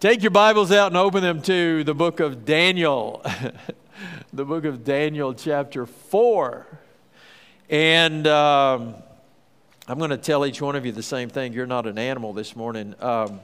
Take your Bibles out and open them to the book of Daniel. The book of Daniel, chapter 4. And I'm going to tell each one of you the same thing. You're not an animal this morning.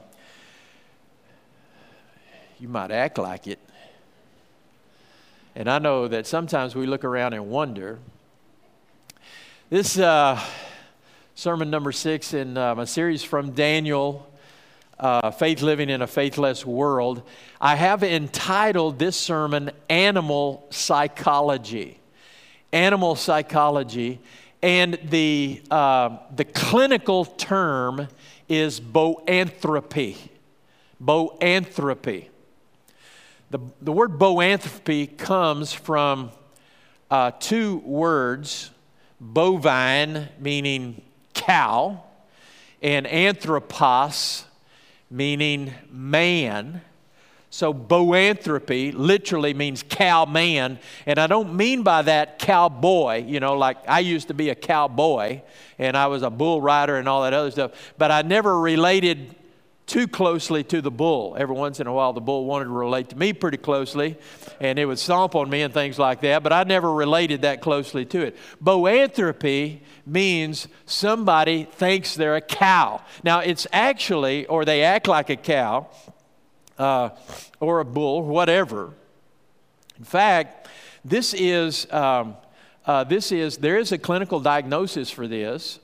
You might act like it. And I know that sometimes we look around and wonder. This sermon number 6 in my series from Daniel, Faith Living in a Faithless World. I have entitled this sermon, Animal Psychology. Animal Psychology. And the clinical term is boanthropy. Boanthropy. The word boanthropy comes from two words, bovine, meaning cow, and anthropos, meaning man. So boanthropy literally means cow man. And I don't mean by that cowboy, like I used to be a cowboy and I was a bull rider and all that other stuff. But I never related too closely to the bull. Every once in a while the bull wanted to relate to me pretty closely and it would stomp on me and things like that. But I never related that closely to it. Boanthropy means somebody thinks they're a cow. Now it's actually, or they act like a cow, or a bull, whatever. In fact, there is a clinical diagnosis for this.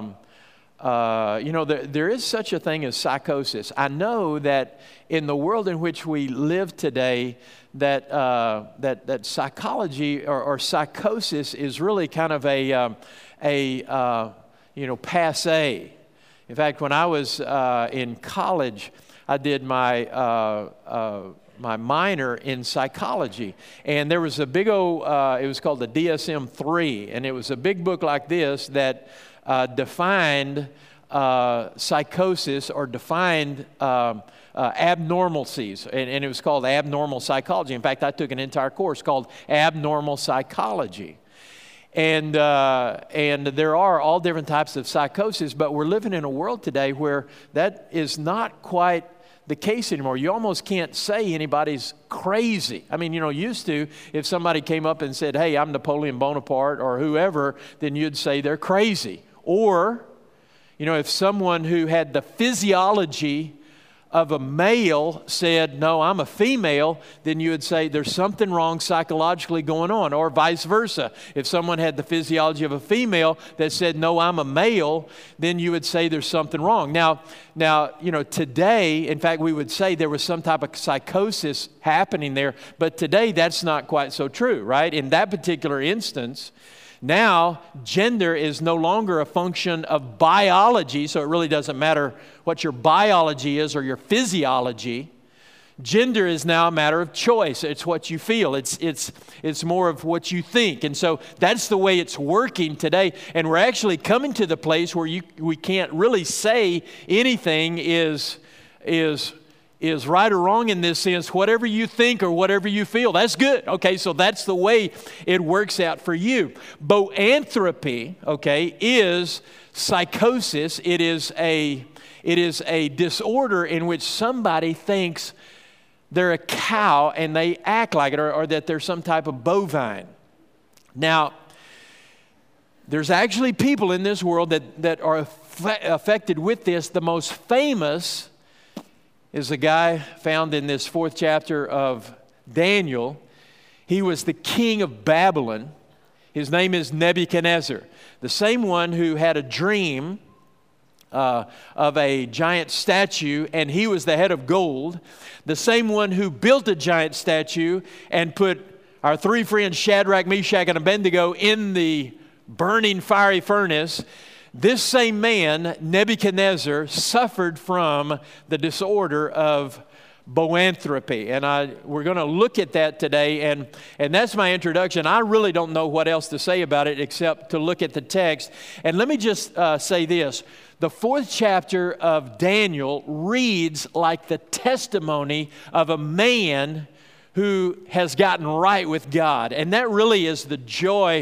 There is such a thing as psychosis. I know that in the world in which we live today, that psychology or psychosis is really kind of a passé. In fact, when I was in college, I did my minor in psychology, and there was a big old, it was called the DSM-3, and it was a big book like this that defined psychosis or defined abnormalcies, and it was called abnormal psychology. In fact, I took an entire course called abnormal psychology. And there are all different types of psychosis, but we're living in a world today where that is not quite the case anymore. You almost can't say anybody's crazy. I mean, used to, if somebody came up and said, hey, I'm Napoleon Bonaparte or whoever, then you'd say they're crazy. Or, if someone who had the physiology of a male said, no, I'm a female, then you would say there's something wrong psychologically going on, or vice versa. If someone had the physiology of a female that said, no, I'm a male, then you would say there's something wrong. Now, today, in fact, we would say there was some type of psychosis happening there, but today that's not quite so true, right? In that particular instance, now, gender is no longer a function of biology, so it really doesn't matter what your biology is or your physiology. Gender is now a matter of choice. It's what you feel. It's more of what you think. And so that's the way it's working today. And we're actually coming to the place where we can't really say anything is right or wrong in this sense. Whatever you think or whatever you feel, that's good. Okay, so that's the way it works out for you. Boanthropy, okay, is psychosis. It is a disorder in which somebody thinks they're a cow and they act like it, or that they're some type of bovine. Now, there's actually people in this world that are affected with this. The most famous is a guy found in this 4th chapter of Daniel. He was the king of Babylon. His name is Nebuchadnezzar, the same one who had a dream of a giant statue, and he was the head of gold. The same one who built a giant statue and put our 3 friends, Shadrach, Meshach, and Abednego, in the burning fiery furnace. This same man, Nebuchadnezzar, suffered from the disorder of boanthropy. And we're going to look at that today, and that's my introduction. I really don't know what else to say about it except to look at the text. And let me just say this. The 4th chapter of Daniel reads like the testimony of a man who has gotten right with God. And that really is the joy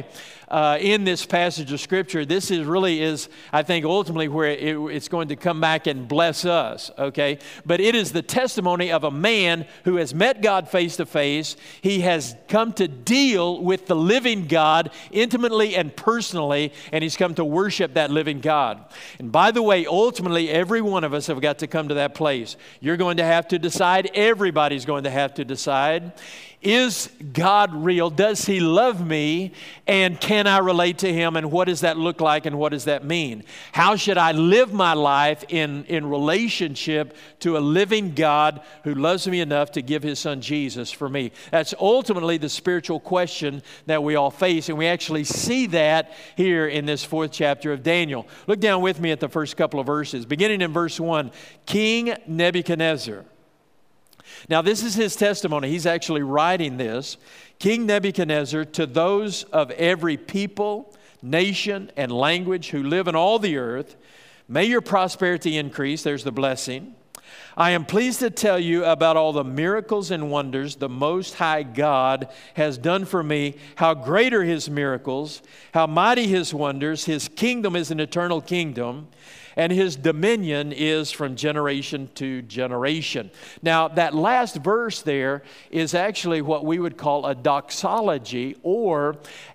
in this passage of Scripture, this is, I think, ultimately where it's going to come back and bless us, okay? But it is the testimony of a man who has met God face to face. He has come to deal with the living God intimately and personally, and he's come to worship that living God. And by the way, ultimately, every one of us have got to come to that place. You're going to have to decide. Everybody's going to have to decide. Is God real? Does He love me? And can I relate to Him? And what does that look like? And what does that mean? How should I live my life in relationship to a living God who loves me enough to give His Son Jesus for me? That's ultimately the spiritual question that we all face. And we actually see that here in this 4th chapter of Daniel. Look down with me at the first couple of verses. Beginning in verse 1, King Nebuchadnezzar. Now, this is his testimony. He's actually writing this. King Nebuchadnezzar, to those of every people, nation, and language who live in all the earth, may your prosperity increase. There's the blessing. I am pleased to tell you about all the miracles and wonders the Most High God has done for me, how great are His miracles, how mighty His wonders. His kingdom is an eternal kingdom, and His dominion is from generation to generation. Now, that last verse there is actually what we would call a doxology, or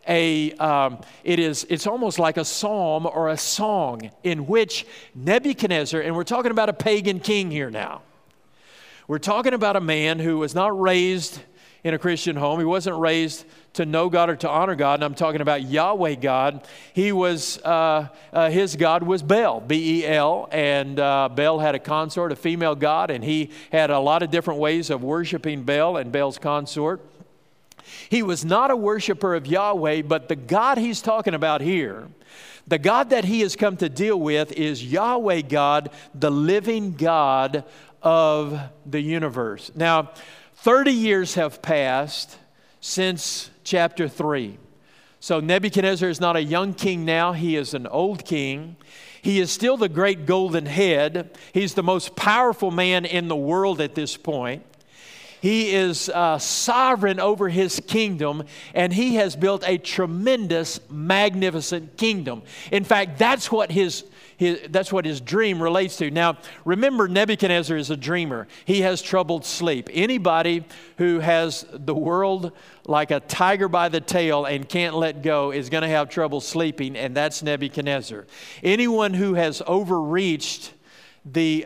it's almost like a psalm or a song in which Nebuchadnezzar, and we're talking about a pagan king here now. We're talking about a man who was not raised in a Christian home. He wasn't raised to know God or to honor God, and I'm talking about Yahweh God. He was, his God was Baal, B-E-L, and Baal had a consort, a female god, and he had a lot of different ways of worshiping Baal and Baal's consort. He was not a worshiper of Yahweh, but the God he's talking about here, the God that he has come to deal with is Yahweh God, the living God of the universe. Now, 30 years have passed since chapter 3. So Nebuchadnezzar is not a young king now. He is an old king. He is still the great golden head. He's the most powerful man in the world at this point. He is sovereign over his kingdom, and he has built a tremendous, magnificent kingdom. In fact, that's what his dream relates to. Now, remember, Nebuchadnezzar is a dreamer. He has troubled sleep. Anybody who has the world like a tiger by the tail and can't let go is going to have trouble sleeping, and that's Nebuchadnezzar. Anyone who has overreached the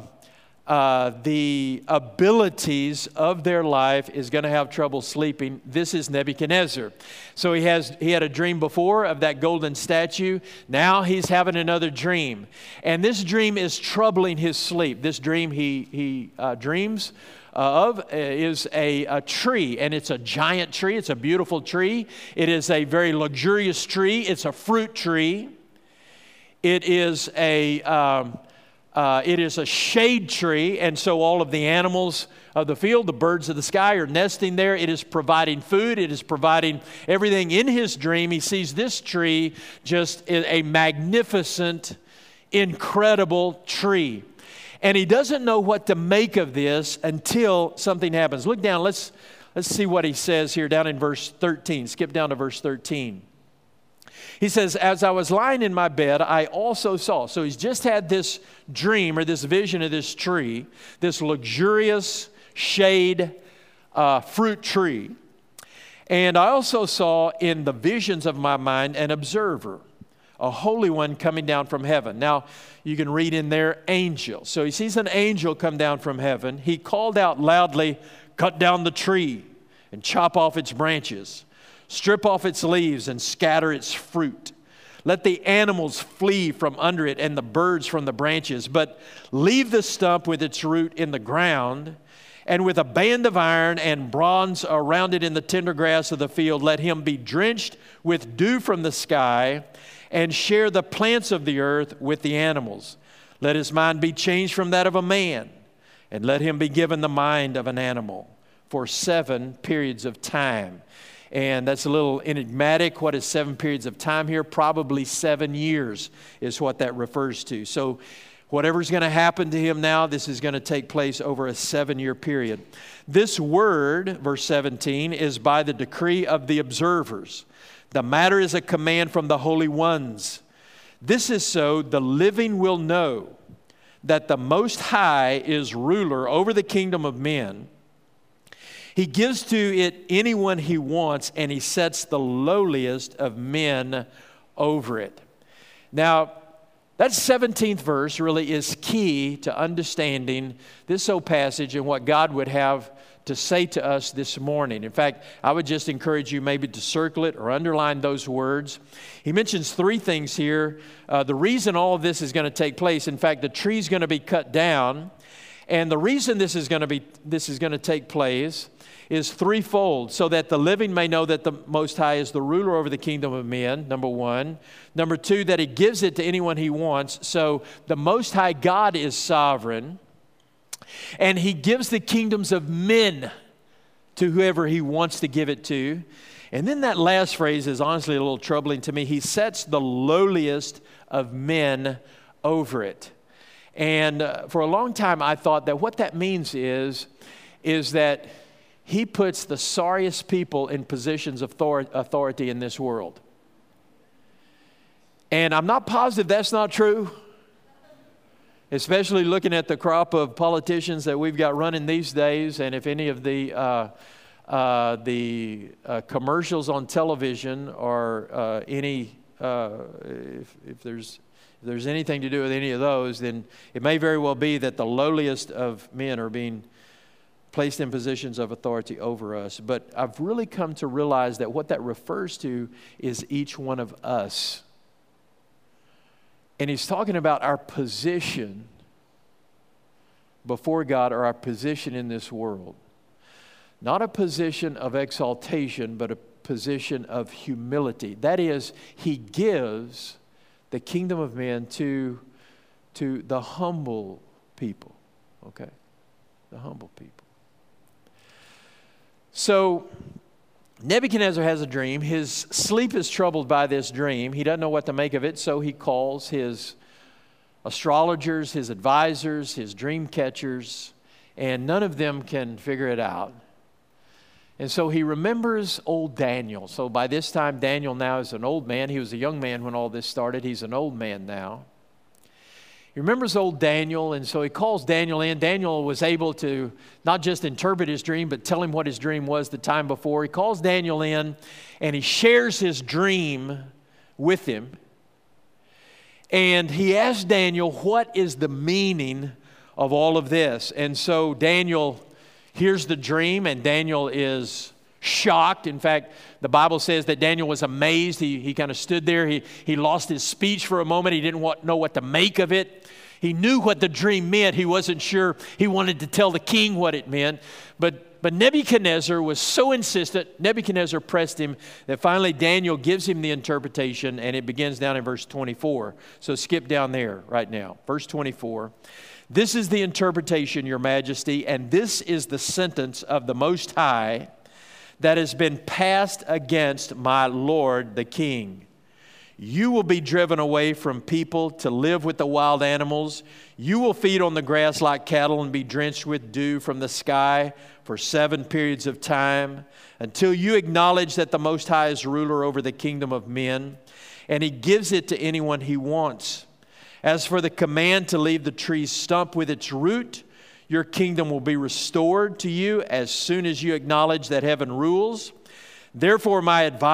abilities of their life is going to have trouble sleeping. This is Nebuchadnezzar. So he had a dream before of that golden statue. Now he's having another dream. And this dream is troubling his sleep. This dream he dreams of is a tree, and it's a giant tree. It's a beautiful tree. It is a very luxurious tree. It's a fruit tree. It is a shade tree, and so all of the animals of the field, the birds of the sky, are nesting there. It is providing food. It is providing everything. In his dream, he sees this tree, just a magnificent, incredible tree. And he doesn't know what to make of this until something happens. Look down. Let's see what he says here down in verse 13. Skip down to verse 13. He says, as I was lying in my bed, I also saw. So he's just had this dream or this vision of this tree, this luxurious shade fruit tree. And I also saw in the visions of my mind an observer, a holy one coming down from heaven. Now, you can read in there, angel. So he sees an angel come down from heaven. He called out loudly, cut down the tree and chop off its branches. Strip off its leaves and scatter its fruit. Let the animals flee from under it and the birds from the branches, but leave the stump with its root in the ground, and with a band of iron and bronze around it in the tender grass of the field, let him be drenched with dew from the sky and share the plants of the earth with the animals. Let his mind be changed from that of a man, and let him be given the mind of an animal for 7 periods of time. And that's a little enigmatic. What is 7 periods of time here? Probably 7 years is what that refers to. So whatever's going to happen to him now, this is going to take place over a 7-year period. This word, verse 17, is by the decree of the observers. The matter is a command from the holy ones. This is so the living will know that the Most High is ruler over the kingdom of men. He gives to it anyone he wants, and he sets the lowliest of men over it. Now, that 17th verse really is key to understanding this whole passage and what God would have to say to us this morning. In fact, I would just encourage you maybe to circle it or underline those words. He mentions three things here. The reason all of this is going to take place, in fact, the tree is going to be cut down, and the reason this is going to take place is threefold, so that the living may know that the Most High is the ruler over the kingdom of men, number one. Number two, that he gives it to anyone he wants. So the Most High God is sovereign, and he gives the kingdoms of men to whoever he wants to give it to. And then that last phrase is honestly a little troubling to me. He sets the lowliest of men over it. And for a long time I thought that what that means is that he puts the sorriest people in positions of authority in this world. And I'm not positive that's not true, especially looking at the crop of politicians that we've got running these days. And if any of the commercials on television or if there's anything to do with any of those, then it may very well be that the lowliest of men are being placed in positions of authority over us. But I've really come to realize that what that refers to is each one of us. And he's talking about our position before God, or our position in this world. Not a position of exaltation, but a position of humility. That is, he gives the kingdom of men to the humble people. Okay? The humble people. So Nebuchadnezzar has a dream. His sleep is troubled by this dream. He doesn't know what to make of it, so he calls his astrologers, his advisors, his dream catchers, and none of them can figure it out. And so he remembers old Daniel. So by this time, Daniel now is an old man. He was a young man when all this started. He's an old man now. He remembers old Daniel, and so he calls Daniel in. Daniel was able to not just interpret his dream, but tell him what his dream was the time before. He calls Daniel in, and he shares his dream with him. And he asks Daniel, what is the meaning of all of this? And so Daniel hears the dream, and Daniel is shocked. In fact, the Bible says that Daniel was amazed. He kind of stood there. He lost his speech for a moment. He didn't know what to make of it. He knew what the dream meant. He wasn't sure. He wanted to tell the king what it meant. But Nebuchadnezzar was so insistent. Nebuchadnezzar pressed him that finally Daniel gives him the interpretation, and it begins down in verse 24. So skip down there right now. Verse 24. This is the interpretation, Your Majesty, and this is the sentence of the Most High that has been passed against my Lord the King. You will be driven away from people to live with the wild animals. You will feed on the grass like cattle and be drenched with dew from the sky for 7 periods of time, until you acknowledge that the Most High is ruler over the kingdom of men, and he gives it to anyone he wants. As for the command to leave the tree's stump with its root, your kingdom will be restored to you as soon as you acknowledge that heaven rules. Therefore,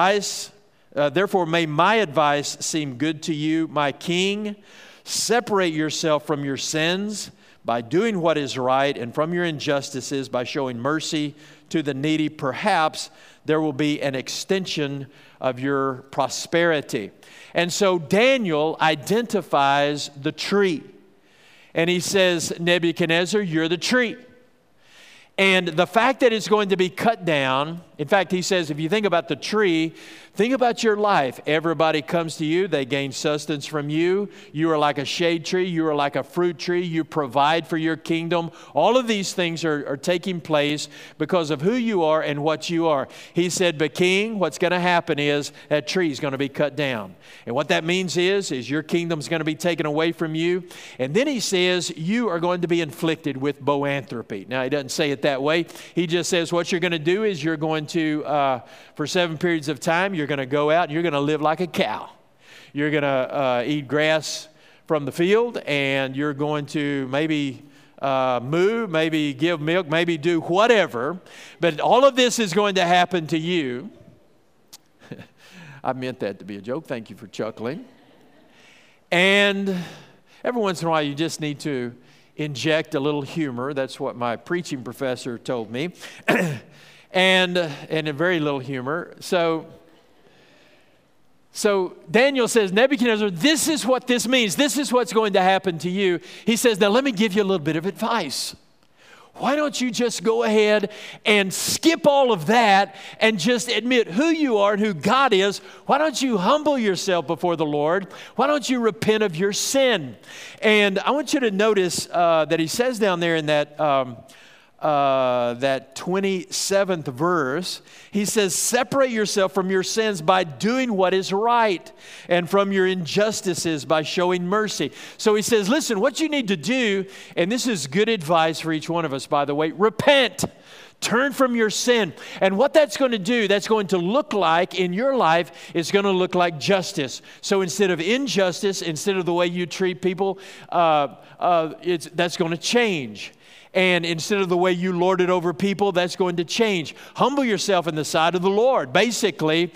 may my advice seem good to you, my king. Separate yourself from your sins by doing what is right, and from your injustices by showing mercy to the needy. Perhaps there will be an extension of your prosperity. And so Daniel identifies the tree. And he says, Nebuchadnezzar, you're the tree. And the fact that it's going to be cut down, in fact, he says, if you think about the tree, think about your life. Everybody comes to you. They gain sustenance from you. You are like a shade tree. You are like a fruit tree. You provide for your kingdom. All of these things are taking place because of who you are and what you are. He said, but king, what's going to happen is that tree is going to be cut down. And what that means is your kingdom is going to be taken away from you. And then he says, you are going to be inflicted with boanthropy. Now, he doesn't say it that way. He just says what you're going to do is you're going to, for 7 periods of time, you're going to go out and you're going to live like a cow. You're going to eat grass from the field, and you're going to maybe moo, maybe give milk, maybe do whatever. But all of this is going to happen to you. I meant that to be a joke. Thank you for chuckling. And every once in a while, you just need to inject a little humor. That's what my preaching professor told me. and a very little humor. So Daniel says, Nebuchadnezzar, this is what this means. This is what's going to happen to you. He says, now let me give you a little bit of advice. Why don't you just go ahead and skip all of that and just admit who you are and who God is? Why don't you humble yourself before the Lord? Why don't you repent of your sin? And I want you to notice that he says down there in that 27th verse, he says, separate yourself from your sins by doing what is right, and from your injustices by showing mercy. So he says, listen, what you need to do, and this is good advice for each one of us, by the way, repent. Turn from your sin. And what that's going to do, that's going to look like in your life, is going to look like justice. So instead of injustice, instead of the way you treat people, that's going to change. And instead of the way you lord it over people, that's going to change. Humble yourself in the sight of the Lord. Basically,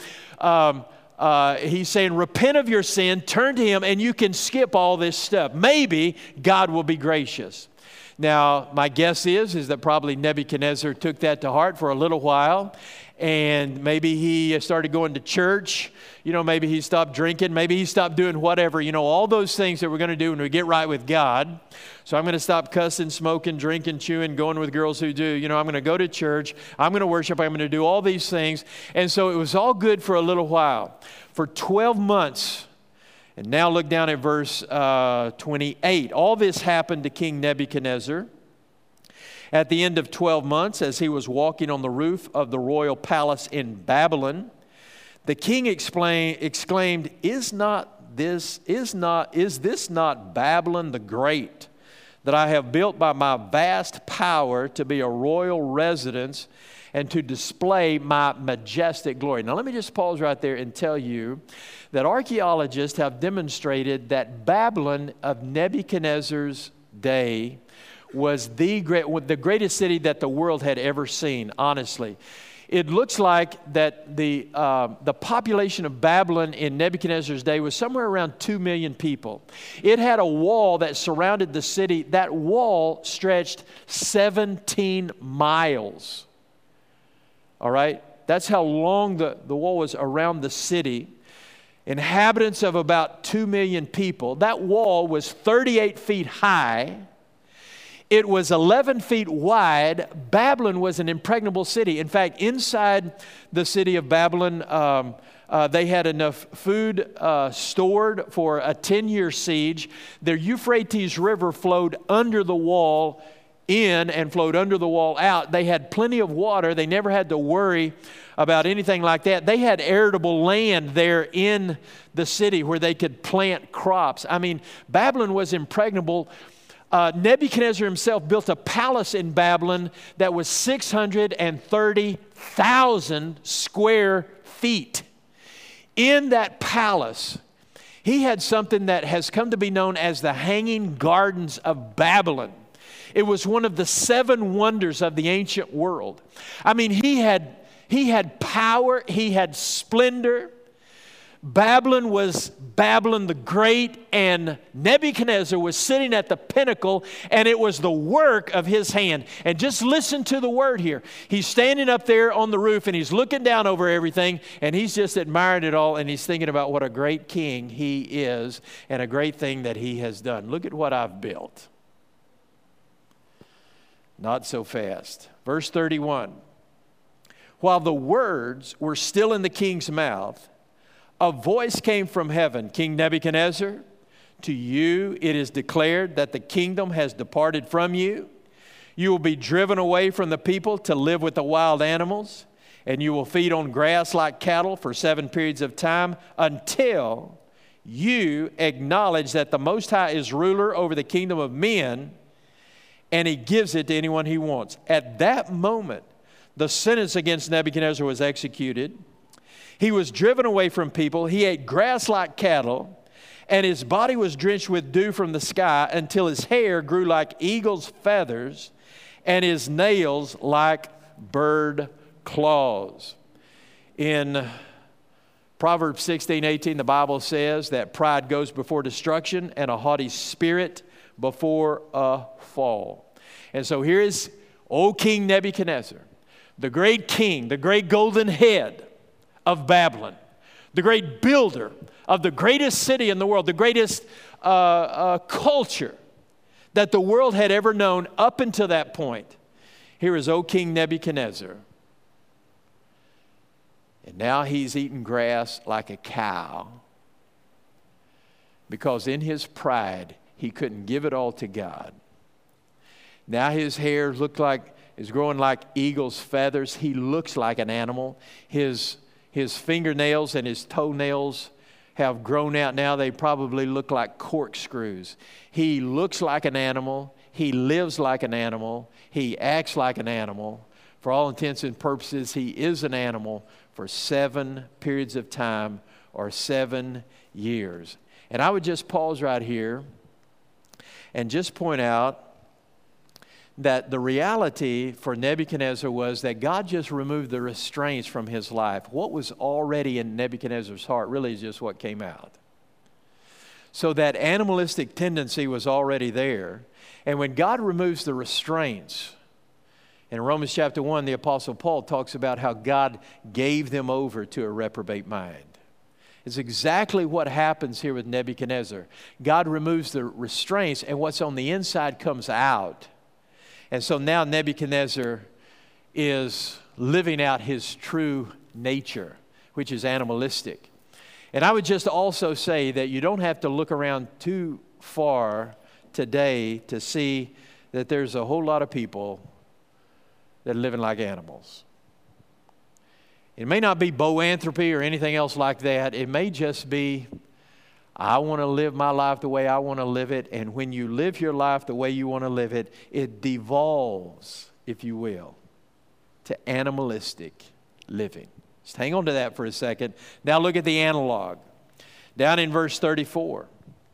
he's saying, repent of your sin, turn to Him, and you can skip all this stuff. Maybe God will be gracious. Now, my guess is that probably Nebuchadnezzar took that to heart for a little while, and maybe he started going to church. Maybe he stopped drinking. Maybe he stopped doing whatever. All those things that we're going to do when we get right with God. So I'm going to stop cussing, smoking, drinking, chewing, going with girls who do. I'm going to go to church. I'm going to worship. I'm going to do all these things. And so it was all good for a little while. For 12 months. And now look down at verse 28. All this happened to King Nebuchadnezzar. At the end of 12 months, as he was walking on the roof of the royal palace in Babylon, the king exclaimed, Is this not Babylon the Great, that I have built by my vast power to be a royal residence and to display my majestic glory? Now let me just pause right there and tell you that archaeologists have demonstrated that Babylon of Nebuchadnezzar's day was the greatest city that the world had ever seen, honestly. It looks like that the population of Babylon in Nebuchadnezzar's day was somewhere around 2 million people. It had a wall that surrounded the city. That wall stretched 17 miles. All right? That's how long the wall was around the city. Inhabitants of about 2 million people. That wall was 38 feet high. It was 11 feet wide. Babylon was an impregnable city. In fact, inside the city of Babylon, they had enough food stored for a 10-year siege. The Euphrates River flowed under the wall in and flowed under the wall out. They had plenty of water. They never had to worry about anything like that. They had arable land there in the city where they could plant crops. I mean, Babylon was impregnable. Nebuchadnezzar himself built a palace in Babylon that was 630,000 square feet. In that palace, he had something that has come to be known as the Hanging Gardens of Babylon. It was one of the 7 wonders of the ancient world. I mean, he had power, he had splendor. Babylon was Babylon the Great, and Nebuchadnezzar was sitting at the pinnacle, and it was the work of his hand. And just listen to the word here. He's standing up there on the roof, and he's looking down over everything, and he's just admiring it all, and he's thinking about what a great king he is and a great thing that he has done. Look at what I've built. Not so fast. Verse 31. While the words were still in the king's mouth, a voice came from heaven. King Nebuchadnezzar, to you it is declared that the kingdom has departed from you. You will be driven away from the people to live with the wild animals, and you will feed on grass like cattle for 7 periods of time until you acknowledge that the Most High is ruler over the kingdom of men, and He gives it to anyone He wants. At that moment, the sentence against Nebuchadnezzar was executed. He was driven away from people. He ate grass like cattle, and his body was drenched with dew from the sky until his hair grew like eagle's feathers and his nails like bird claws. In Proverbs 16:18, the Bible says that pride goes before destruction and a haughty spirit before a fall. And so here is old King Nebuchadnezzar, the great king, the great golden head of Babylon, the great builder of the greatest city in the world, the greatest culture that the world had ever known up until that point. Here is old King Nebuchadnezzar. And now he's eating grass like a cow because in his pride, he couldn't give it all to God. Now his hair is growing like eagle's feathers. He looks like an animal. His fingernails and his toenails have grown out now. They probably look like corkscrews. He looks like an animal. He lives like an animal. He acts like an animal. For all intents and purposes, he is an animal for 7 periods of time or 7 years. And I would just pause right here and just point out that the reality for Nebuchadnezzar was that God just removed the restraints from his life. What was already in Nebuchadnezzar's heart really is just what came out. So that animalistic tendency was already there. And when God removes the restraints, in Romans chapter 1, the Apostle Paul talks about how God gave them over to a reprobate mind. It's exactly what happens here with Nebuchadnezzar. God removes the restraints, and what's on the inside comes out. And so now Nebuchadnezzar is living out his true nature, which is animalistic. And I would just also say that you don't have to look around too far today to see that there's a whole lot of people that are living like animals. It may not be boanthropy or anything else like that. It may just be, I want to live my life the way I want to live it. And when you live your life the way you want to live it, it devolves, if you will, to animalistic living. Just hang on to that for a second. Now look at the analog. Down in verse 34.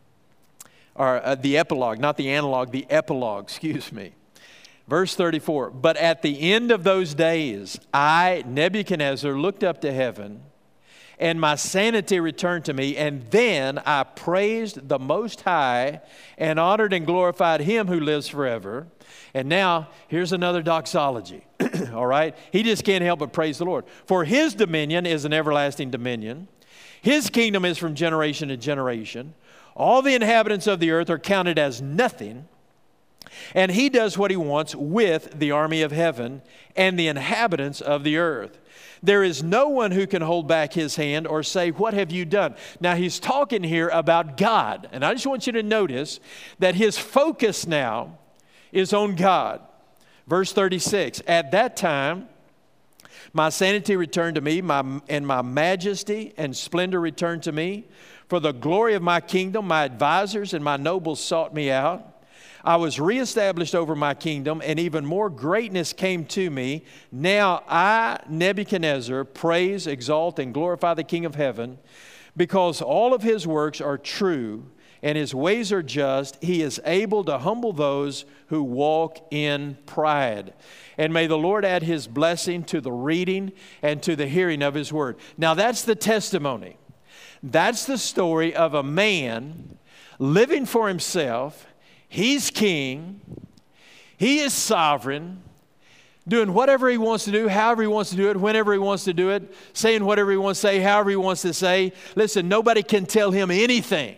Or the epilogue, not the analog, the epilogue, excuse me. Verse 34, but at the end of those days, I, Nebuchadnezzar, looked up to heaven, and my sanity returned to me, and then I praised the Most High and honored and glorified Him who lives forever. And now, here's another doxology, all right? He just can't help but praise the Lord. For His dominion is an everlasting dominion. His kingdom is from generation to generation. All the inhabitants of the earth are counted as nothing. And He does what He wants with the army of heaven and the inhabitants of the earth. There is no one who can hold back His hand or say, what have you done? Now he's talking here about God. And I just want you to notice that his focus now is on God. Verse 36, at that time, my sanity returned to me, and my majesty and splendor returned to me. For the glory of my kingdom, my advisors and my nobles sought me out. I was reestablished over my kingdom, and even more greatness came to me. Now I, Nebuchadnezzar, praise, exalt, and glorify the King of heaven, because all of His works are true, and His ways are just. He is able to humble those who walk in pride. And may the Lord add His blessing to the reading and to the hearing of His word. Now that's the testimony. That's the story of a man living for himself. He's king. He is sovereign, doing whatever he wants to do, however he wants to do it, whenever he wants to do it, saying whatever he wants to say, however he wants to say. Listen, nobody can tell him anything.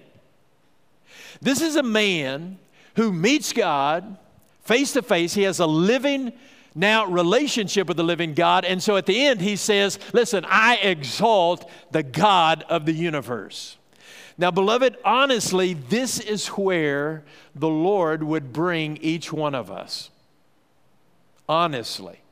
This is a man who meets God face to face. He has a living now relationship with the living God. And so at the end he says, listen, I exalt the God of the universe. Now, beloved, honestly, this is where the Lord would bring each one of us. Honestly.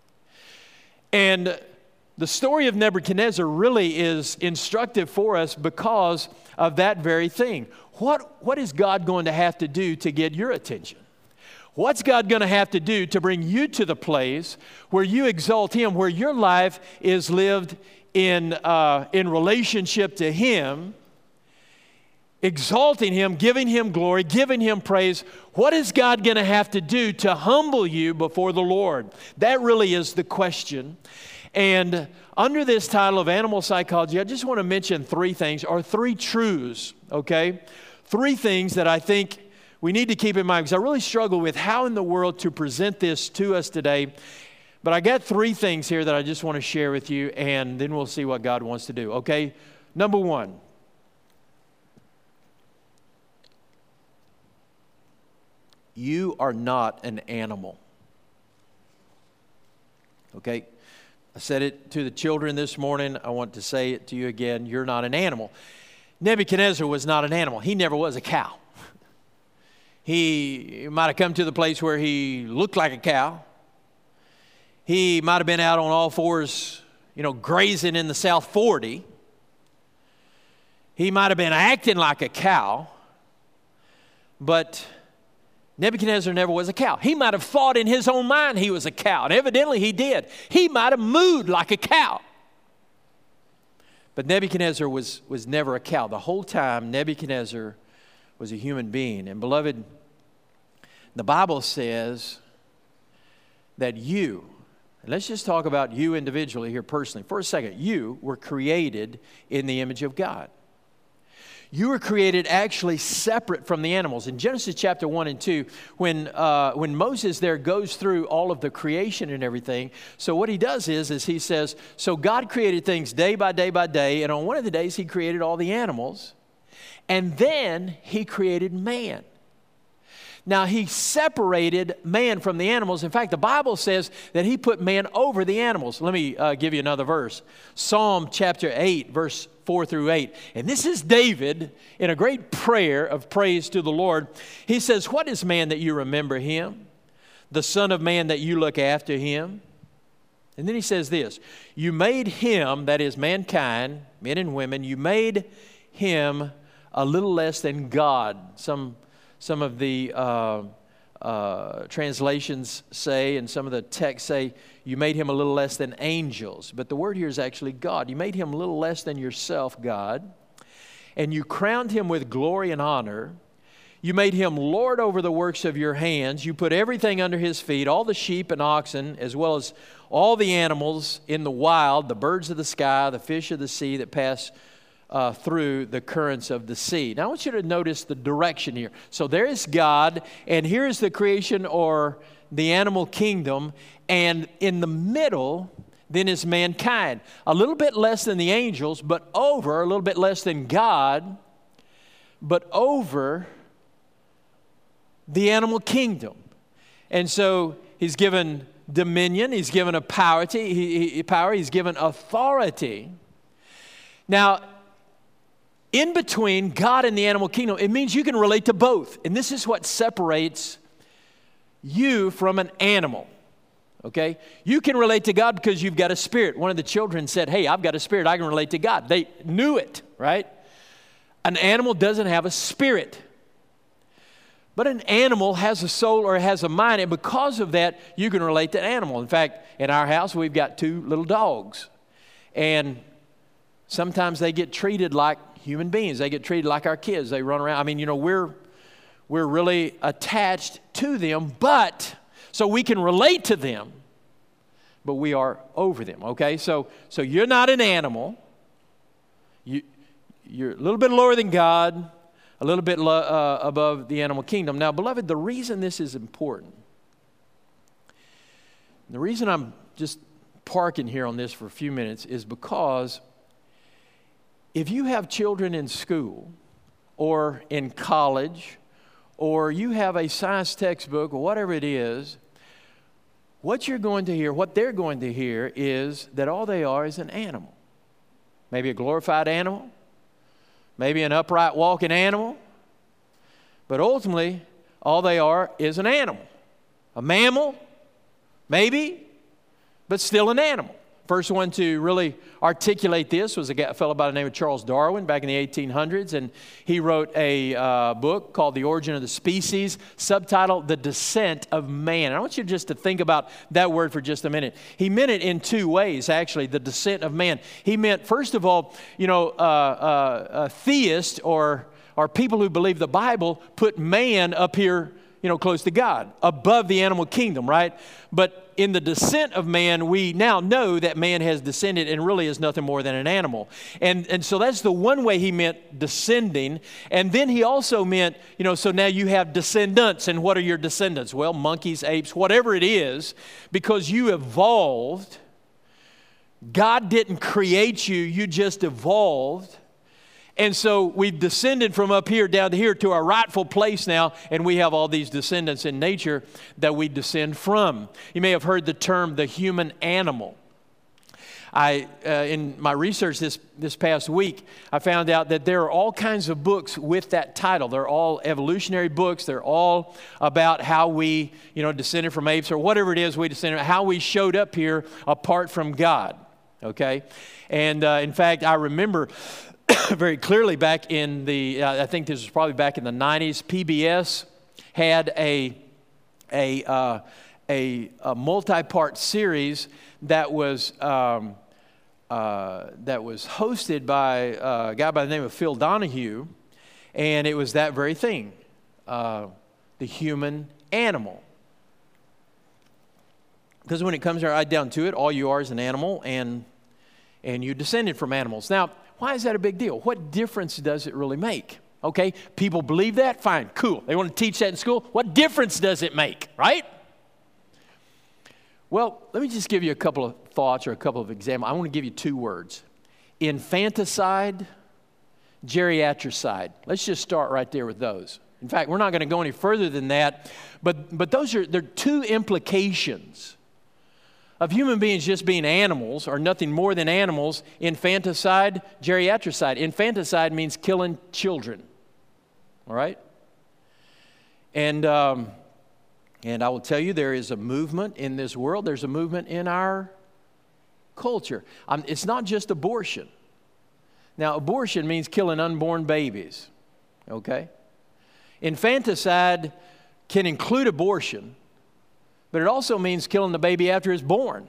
And the story of Nebuchadnezzar really is instructive for us because of that very thing. What is God going to have to do to get your attention? What's God going to have to do to bring you to the place where you exalt Him, where your life is lived in relationship to Him, exalting Him, giving Him glory, giving Him praise? What is God going to have to do to humble you before the Lord? That really is the question. And under this title of Animal Psychology, I just want to mention three things, or three truths, okay? Three things that I think we need to keep in mind, because I really struggle with how in the world to present this to us today. But I got three things here that I just want to share with you, and then we'll see what God wants to do, okay? Number one, you are not an animal, okay? I said it to the children this morning. I want to say it to you again. You're not an animal. Nebuchadnezzar was not an animal. He never was a cow. He might have come to the place where he looked like a cow. He might have been out on all fours, grazing in the South 40. He might have been acting like a cow. But Nebuchadnezzar never was a cow. He might have thought in his own mind he was a cow, and evidently he did. He might have mooed like a cow. But Nebuchadnezzar was never a cow. The whole time, Nebuchadnezzar was a human being. And beloved, the Bible says that you, and let's just talk about you individually here personally for a second. You were created in the image of God. You were created actually separate from the animals. In Genesis chapter 1 and 2, when Moses there goes through all of the creation and everything, so what he does is he says, so God created things day by day by day, and on one of the days He created all the animals, and then He created man. Now, He separated man from the animals. In fact, the Bible says that He put man over the animals. Let me give you another verse. Psalm chapter 8, verse 4 through 8. And this is David in a great prayer of praise to the Lord. He says, what is man that you remember him? The son of man that you look after him? And then he says this, you made him, that is mankind, men and women, you made him a little less than God. Some of the translations say, and some of the texts say, you made him a little less than angels. But the word here is actually God. You made him a little less than yourself, God. And you crowned him with glory and honor. You made him Lord over the works of your hands. You put everything under his feet, all the sheep and oxen, as well as all the animals in the wild, the birds of the sky, the fish of the sea that pass through the currents of the sea. Now I want you to notice the direction here. So there is God, and here is the creation or the animal kingdom, and in the middle then is mankind. A little bit less than the angels, but over, a little bit less than God, but over the animal kingdom. And so He's given dominion, He's given a power, He's given authority. Now, in between God and the animal kingdom, it means you can relate to both. And this is what separates you from an animal, okay? You can relate to God because you've got a spirit. One of the children said, hey, I've got a spirit. I can relate to God. They knew it, right? An animal doesn't have a spirit. But an animal has a soul or has a mind, and because of that, you can relate to an animal. In fact, in our house, we've got 2 little dogs. And sometimes they get treated like human beings. They get treated like our kids. They run around. I mean, we're really attached to them, but so we can relate to them, but we are over them, okay? So you're not an animal. You're a little bit lower than God, a little bit above the animal kingdom. Now, beloved, the reason this is important, the reason I'm just parking here on this for a few minutes is because if you have children in school or in college or you have a science textbook or whatever it is, what you're going to hear, what they're going to hear is that all they are is an animal. Maybe a glorified animal, maybe an upright walking animal, but ultimately all they are is an animal. A mammal, maybe, but still an animal. First one to really articulate this was a fellow by the name of Charles Darwin back in the 1800s, and he wrote a book called The Origin of the Species, subtitled The Descent of Man. And I want you just to think about that word for just a minute. He meant it in two ways, actually, the descent of man. He meant, first of all, theists or people who believe the Bible put man up here, close to God, above the animal kingdom, right? But in the descent of man, we now know that man has descended and really is nothing more than an animal. And so that's the one way he meant descending. And then he also meant, so now you have descendants. And what are your descendants? Well, monkeys, apes, whatever it is, because you evolved. God didn't create you, you just evolved. And so we've descended from up here down to here to our rightful place now, and we have all these descendants in nature that we descend from. You may have heard the term the human animal. In my research this past week, I found out that there are all kinds of books with that title. They're all evolutionary books. They're all about how we, descended from apes or whatever it is we descended, how we showed up here apart from God. Okay? And in fact, I remember very clearly back in the, I think this was probably back in the 90s, PBS had a multi-part series that was hosted by a guy by the name of Phil Donahue, and it was that very thing, the human animal. Because when it comes right down to it, all you are is an animal, and you descended from animals. Now, why is that a big deal? What difference does it really make? Okay, people believe that? Fine, cool. They want to teach that in school? What difference does it make, right? Well, let me just give you a couple of thoughts or a couple of examples. I want to give you two words. Infanticide, geriatricide. Let's just start right there with those. In fact, we're not going to go any further than that, but they're two implications of human beings just being animals or nothing more than animals. Infanticide, geriatricide. Infanticide means killing children. All right? And I will tell you, there is a movement in this world. There's a movement in our culture. It's not just abortion. Now, abortion means killing unborn babies. Okay? Infanticide can include abortion, but it also means killing the baby after it's born.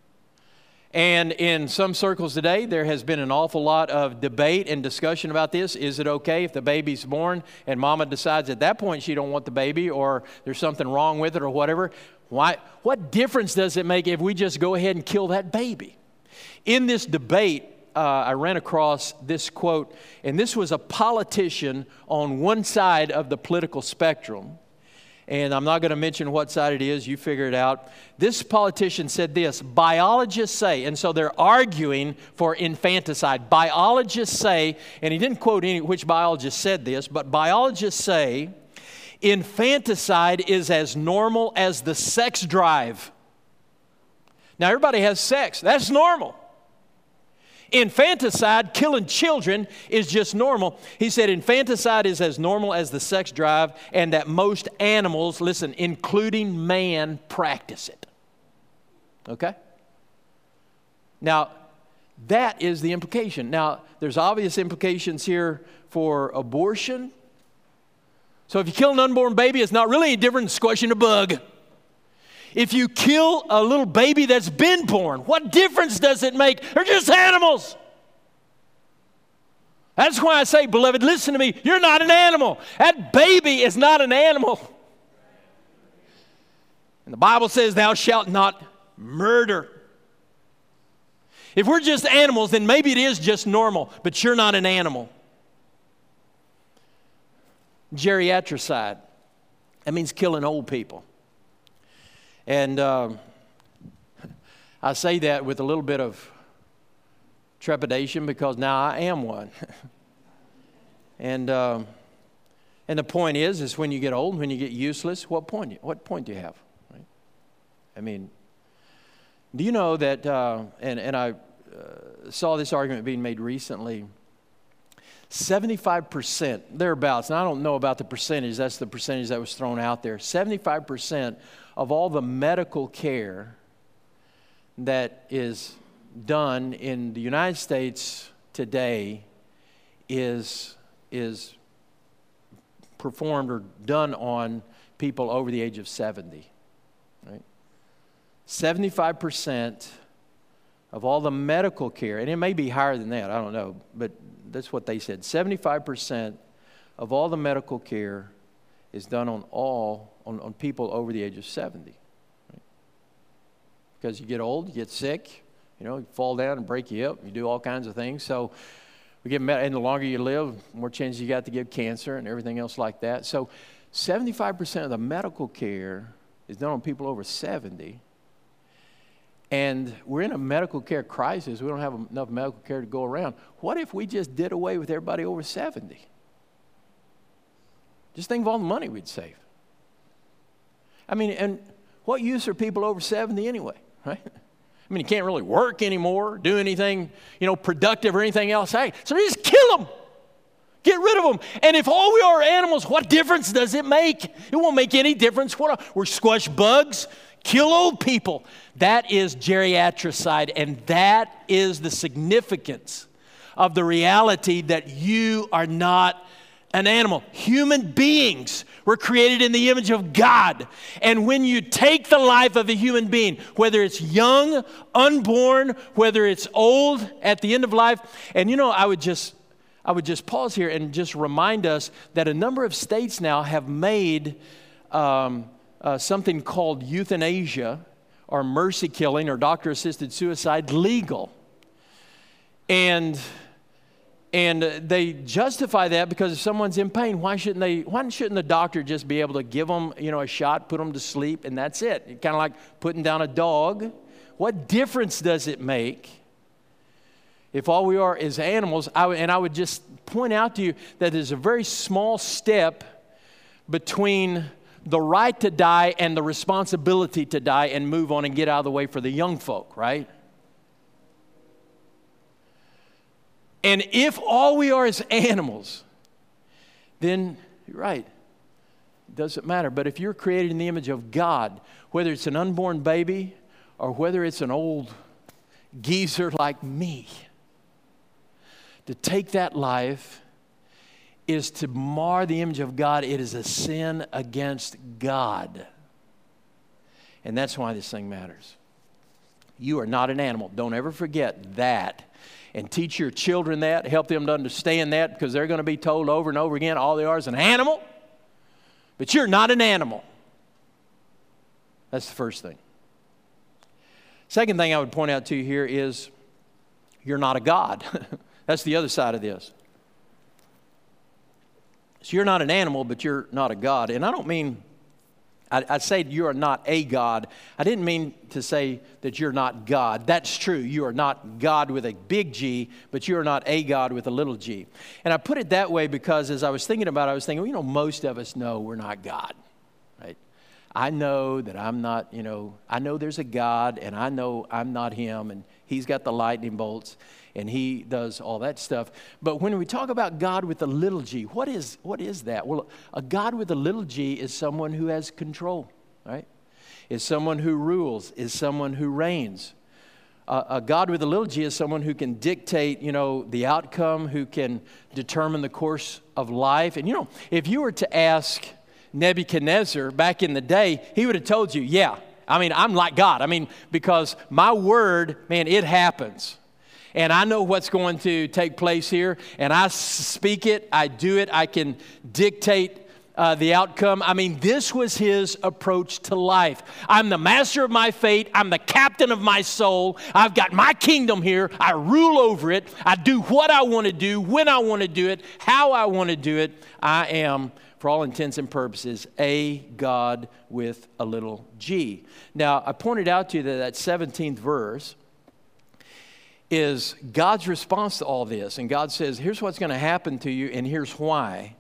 And in some circles today, there has been an awful lot of debate and discussion about this. Is it okay if the baby's born and mama decides at that point she don't want the baby, or there's something wrong with it or whatever? Why? What difference does it make if we just go ahead and kill that baby? In this debate, I ran across this quote, and this was a politician on one side of the political spectrum. And I'm not going to mention what side it is. You figure it out. This politician said this: biologists say, and so they're arguing for infanticide. Biologists say, and he didn't quote which biologist said this, but biologists say infanticide is as normal as the sex drive. Now, everybody has sex. That's normal. Infanticide, killing children, is just normal. He said infanticide is as normal as the sex drive, and that most animals, listen, including man, practice it. Okay? Now, that is the implication. Now, there's obvious implications here for abortion. So if you kill an unborn baby, it's not really any different than squashing a bug. If you kill a little baby that's been born, what difference does it make? They're just animals. That's why I say, beloved, listen to me. You're not an animal. That baby is not an animal. And the Bible says, thou shalt not murder. If we're just animals, then maybe it is just normal, but you're not an animal. Geriatricide. That means killing old people. And I say that with a little bit of trepidation because now I am one. And the point is when you get old, when you get useless, what point do you have? Right? I mean, do you know that, and I saw this argument being made recently, 75%, thereabouts, and I don't know about the percentage, that's the percentage that was thrown out there, 75% of all the medical care that is done in the United States today is performed or done on people over the age of 70. Right? 75% of all the medical care, and it may be higher than that, I don't know, but that's what they said. 75% of all the medical care is done on people over the age of 70. Right? Because you get old, you get sick, you fall down and break your hip, you do all kinds of things. So and the longer you live, the more chances you got to get cancer and everything else like that. So 75% of the medical care is done on people over 70. And we're in a medical care crisis. We don't have enough medical care to go around. What if we just did away with everybody over 70? Just think of all the money we'd save. I mean, and what use are people over 70 anyway, right? I mean, you can't really work anymore, do anything, productive or anything else. Hey, so just kill them. Get rid of them. And if all we are animals, what difference does it make? It won't make any difference. We're squash bugs, kill old people. That is geriatricide, and that is the significance of the reality that you are not an animal. Human beings were created in the image of God. And when you take the life of a human being, whether it's young, unborn, whether it's old at the end of life, and I would just pause here and just remind us that a number of states now have made something called euthanasia or mercy killing or doctor-assisted suicide legal. And they justify that because if someone's in pain, why shouldn't the doctor just be able to give them, a shot, put them to sleep, and that's it? Kind of like putting down a dog. What difference does it make if all we are is animals? I would just point out to you that there's a very small step between the right to die and the responsibility to die and move on and get out of the way for the young folk, right? And if all we are is animals, then you're right. It doesn't matter. But if you're created in the image of God, whether it's an unborn baby or whether it's an old geezer like me, to take that life is to mar the image of God. It is a sin against God. And that's why this thing matters. You are not an animal. Don't ever forget that. And teach your children that. Help them to understand that, because they're going to be told over and over again, all they are is an animal. But you're not an animal. That's the first thing. Second thing I would point out to you here is you're not a God. That's the other side of this. So you're not an animal, but you're not a God. And I don't mean, I say you are not a God. I didn't mean to say that you're not God. That's true. You are not God with a big G, but you are not a God with a little g. And I put it that way because as I was thinking about it, I was thinking, most of us know we're not God, right? I know that I'm not, I know there's a God, and I know I'm not him, and he's got the lightning bolts, and he does all that stuff. But when we talk about God with a little g, what is that? Well, a God with a little g is someone who has control, right? Is someone who rules, is someone who reigns. A God with a little g is someone who can dictate, the outcome, who can determine the course of life. And, if you were to ask Nebuchadnezzar back in the day, he would have told you, yeah, I'm like God. Because my word, man, it happens. And I know what's going to take place here, and I speak it, I do it, I can dictate the outcome. This was his approach to life. I'm the master of my fate. I'm the captain of my soul. I've got my kingdom here. I rule over it. I do what I want to do, when I want to do it, how I want to do it. I am, for all intents and purposes, a God with a little g. Now, I pointed out to you that 17th verse is God's response to all this. And God says, here's what's going to happen to you, and here's why.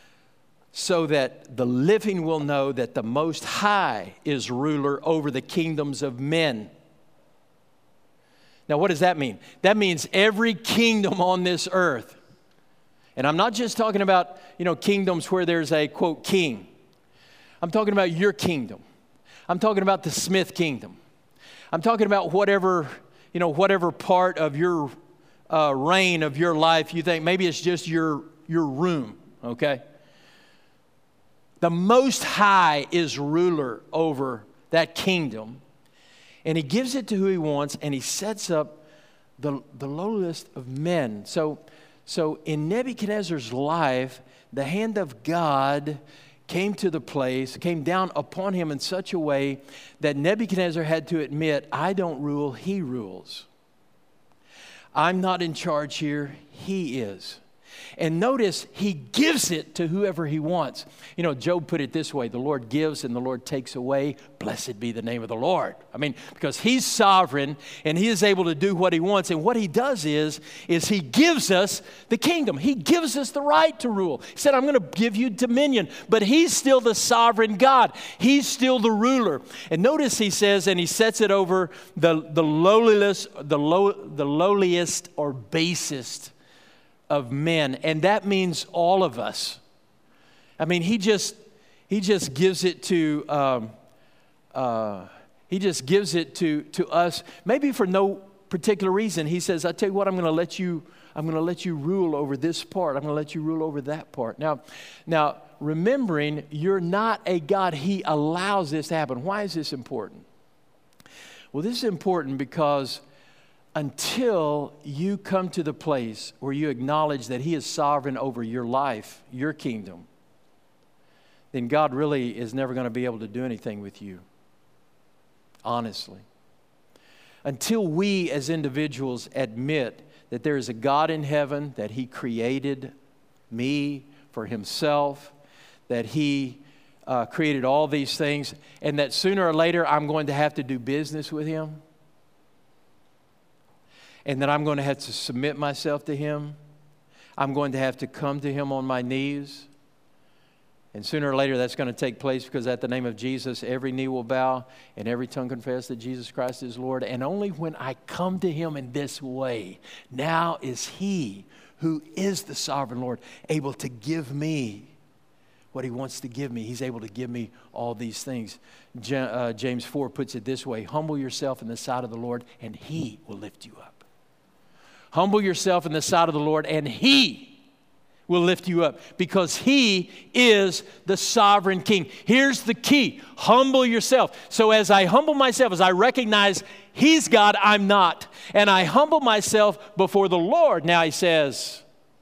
So that the living will know that the Most High is ruler over the kingdoms of men. Now, what does that mean? That means every kingdom on this earth. And I'm not just talking about, kingdoms where there's a, quote, king. I'm talking about your kingdom. I'm talking about the Smith kingdom. I'm talking about whatever whatever part of your reign of your life you think maybe it's just your room, okay? The Most High is ruler over that kingdom, and He gives it to who He wants, and He sets up the lowliest of men. So in Nebuchadnezzar's life, the hand of God came down upon him in such a way that Nebuchadnezzar had to admit, I don't rule, He rules. I'm not in charge here, He is. And notice, He gives it to whoever He wants. Job put it this way, the Lord gives and the Lord takes away. Blessed be the name of the Lord. Because He's sovereign and He is able to do what He wants. And what He does is He gives us the kingdom. He gives us the right to rule. He said, I'm going to give you dominion. But He's still the sovereign God. He's still the ruler. And notice He says, and He sets it over the lowliest or basest of men, and that means all of us. He just gives it to us, maybe for no particular reason. He says, I tell you what, I'm going to let you rule over this part. I'm going to let you rule over that part. Now, remembering you're not a God, He allows this to happen. Why is this important? Well, this is important because until you come to the place where you acknowledge that He is sovereign over your life, your kingdom, then God really is never going to be able to do anything with you, honestly. Until we as individuals admit that there is a God in heaven, that He created me for Himself, that He created all these things, and that sooner or later I'm going to have to do business with Him, and that I'm going to have to submit myself to Him. I'm going to have to come to Him on my knees. And sooner or later that's going to take place, because at the name of Jesus, every knee will bow and every tongue confess that Jesus Christ is Lord. And only when I come to Him in this way, now is He who is the sovereign Lord able to give me what He wants to give me. He's able to give me all these things. James 4 puts it this way, humble yourself in the sight of the Lord and He will lift you up. Humble yourself in the sight of the Lord and He will lift you up, because He is the sovereign King. Here's the key. Humble yourself. So as I humble myself, as I recognize He's God, I'm not, and I humble myself before the Lord, now He says,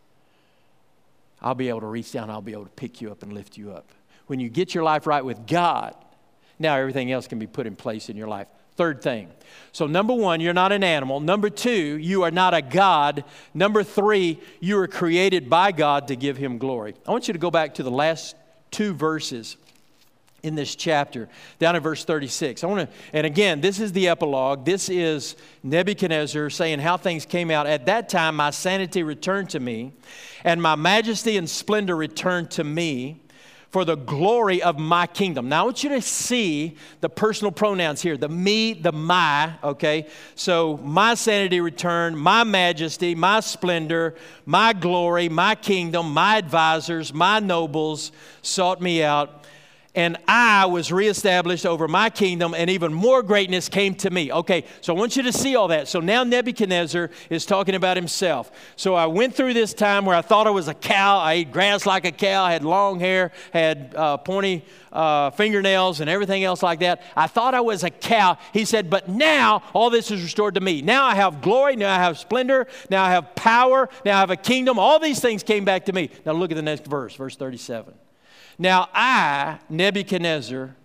I'll be able to reach down, I'll be able to pick you up and lift you up. When you get your life right with God, now everything else can be put in place in your life. Third thing. So number one, you're not an animal. Number two, you are not a God. Number three, you are created by God to give Him glory. I want you to go back to the last two verses in this chapter, down in verse 36. And again, this is the epilogue. This is Nebuchadnezzar saying how things came out. At that time, my sanity returned to me, and my majesty and splendor returned to me, for the glory of my kingdom. Now I want you to see the personal pronouns here, the me, the my, okay? So my sanity returned, my majesty, my splendor, my glory, my kingdom, my advisors, my nobles sought me out, and I was reestablished over my kingdom, and even more greatness came to me. Okay, so I want you to see all that. So now Nebuchadnezzar is talking about himself. So I went through this time where I thought I was a cow. I ate grass like a cow. I had long hair, had pointy fingernails and everything else like that. I thought I was a cow. He said, but now all this is restored to me. Now I have glory. Now I have splendor. Now I have power. Now I have a kingdom. All these things came back to me. Now look at the next verse, verse 37. Now I, Nebuchadnezzar,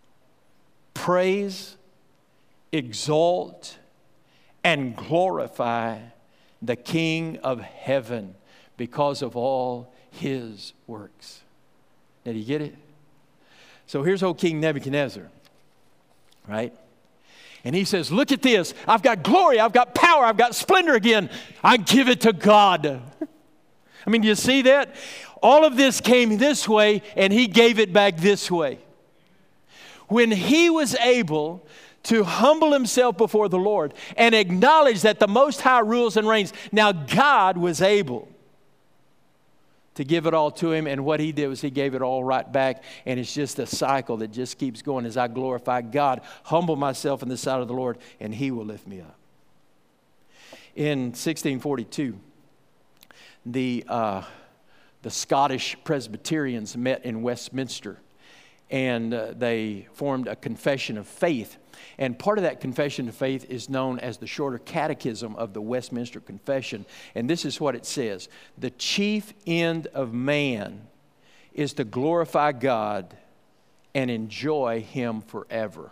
praise, exalt, and glorify the King of heaven because of all His works. Now, do you get it? So here's old King Nebuchadnezzar, right? And he says, look at this. I've got glory. I've got power. I've got splendor again. I give it to God. I mean, do you see that? All of this came this way, and He gave it back this way. When he was able to humble himself before the Lord and acknowledge that the Most High rules and reigns, now God was able to give it all to him, and what He did was He gave it all right back, and it's just a cycle that just keeps going as I glorify God, humble myself in the sight of the Lord, and He will lift me up. In 1642, the Scottish Presbyterians met in Westminster, and they formed a confession of faith. And part of that confession of faith is known as the Shorter Catechism of the Westminster Confession. And this is what it says: the chief end of man is to glorify God and enjoy Him forever.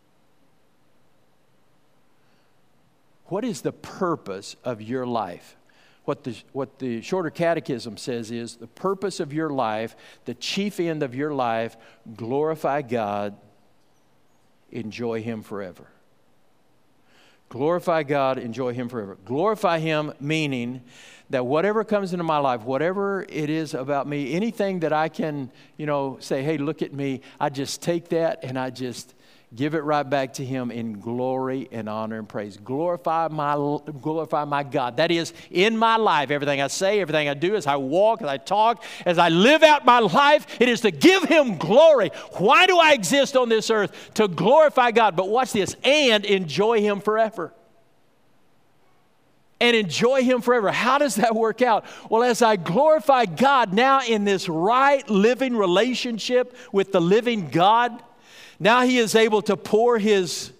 What is the purpose of your life? What the Shorter Catechism says is the purpose of your life, the chief end of your life, glorify God, enjoy Him forever. Glorify God, enjoy Him forever. Glorify Him meaning that whatever comes into my life, whatever it is about me, anything that I can, say, hey, look at me, I just take that and I just give it right back to Him in glory and honor and praise. Glorify my God. That is, in my life, everything I say, everything I do, as I walk, as I talk, as I live out my life, it is to give Him glory. Why do I exist on this earth? To glorify God. But watch this, and enjoy Him forever. And enjoy Him forever. How does that work out? Well, as I glorify God now in this right living relationship with the living God, now He is able to pour His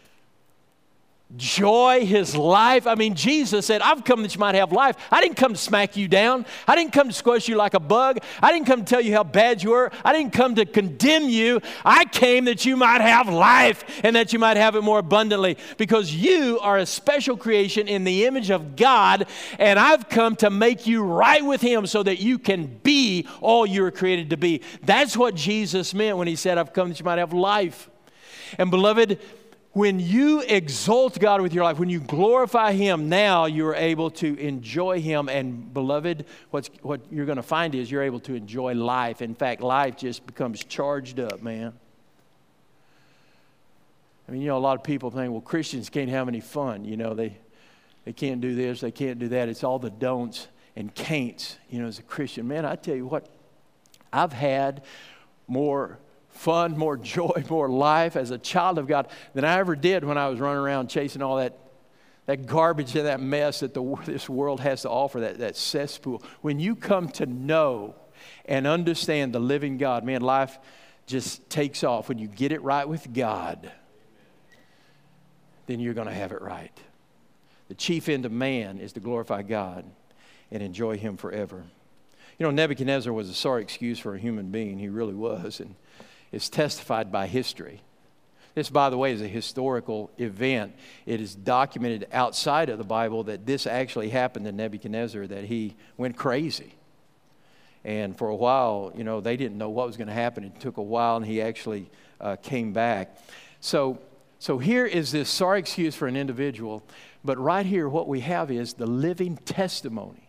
joy, His life. I mean, Jesus said, I've come that you might have life. I didn't come to smack you down. I didn't come to squash you like a bug. I didn't come to tell you how bad you were. I didn't come to condemn you. I came that you might have life and that you might have it more abundantly, because you are a special creation in the image of God, and I've come to make you right with Him so that you can be all you were created to be. That's what Jesus meant when He said, I've come that you might have life. And beloved, when you exalt God with your life, when you glorify Him, now you're able to enjoy Him. And beloved, what you're going to find is you're able to enjoy life. In fact, life just becomes charged up, man. I mean, a lot of people think, well, Christians can't have any fun. They can't do this, they can't do that. It's all the don'ts and can'ts, as a Christian. Man, I tell you what, I've had more fun, more joy, more life as a child of God than I ever did when I was running around chasing all that garbage and that mess that this world has to offer, that cesspool. When you come to know and understand the living God, man, life just takes off. When you get it right with God, then you're going to have it right. The chief end of man is to glorify God and enjoy Him forever. Nebuchadnezzar was a sorry excuse for a human being. He really was. And it's testified by history. This, by the way, is a historical event. It is documented outside of the Bible that this actually happened to Nebuchadnezzar, that he went crazy. And for a while, they didn't know what was going to happen. It took a while, and he actually came back. So here is this sorry excuse for an individual. But right here, what we have is the living testimony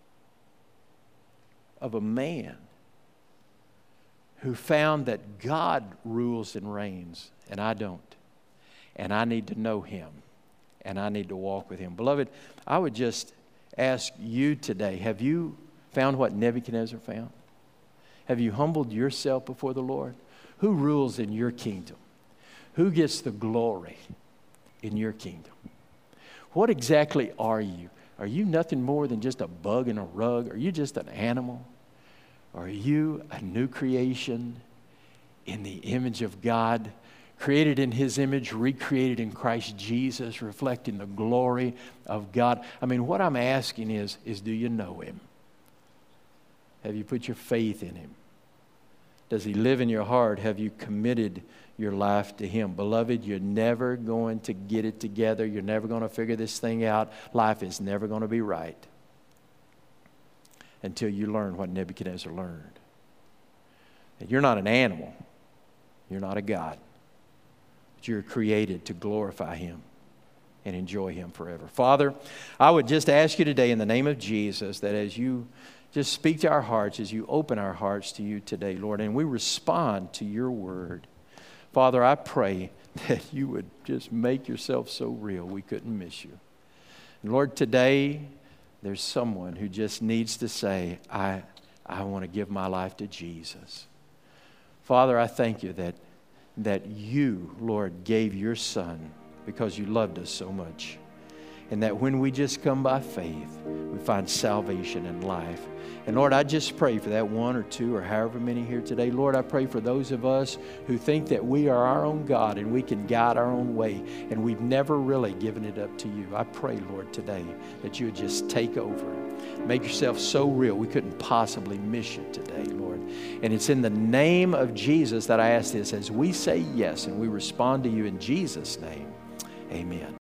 of a man who found that God rules and reigns, and I don't. And I need to know Him, and I need to walk with Him. Beloved, I would just ask you today, have you found what Nebuchadnezzar found? Have you humbled yourself before the Lord? Who rules in your kingdom? Who gets the glory in your kingdom? What exactly are you? Are you nothing more than just a bug in a rug? Are you just an animal? Are you a new creation in the image of God, created in His image, recreated in Christ Jesus, reflecting the glory of God? I mean, what I'm asking is do you know Him? Have you put your faith in Him? Does He live in your heart? Have you committed your life to Him? Beloved, you're never going to get it together. You're never going to figure this thing out. Life is never going to be right until you learn what Nebuchadnezzar learned. That you're not an animal. You're not a God. But you're created to glorify Him and enjoy Him forever. Father, I would just ask you today in the name of Jesus that as you just speak to our hearts, as you open our hearts to you today, Lord, and we respond to your word. Father, I pray that you would just make yourself so real we couldn't miss you. And Lord, today there's someone who just needs to say, I want to give my life to Jesus. Father, I thank you that you, Lord, gave your Son because you loved us so much. and that when we just come by faith, we find salvation and life. And Lord, I just pray for that one or two or however many here today. Lord, I pray for those of us who think that we are our own God and we can guide our own way, and we've never really given it up to you. I pray, Lord, today that you would just take over. Make yourself so real we couldn't possibly miss you today, Lord. And it's in the name of Jesus that I ask this as we say yes and we respond to you in Jesus' name. Amen.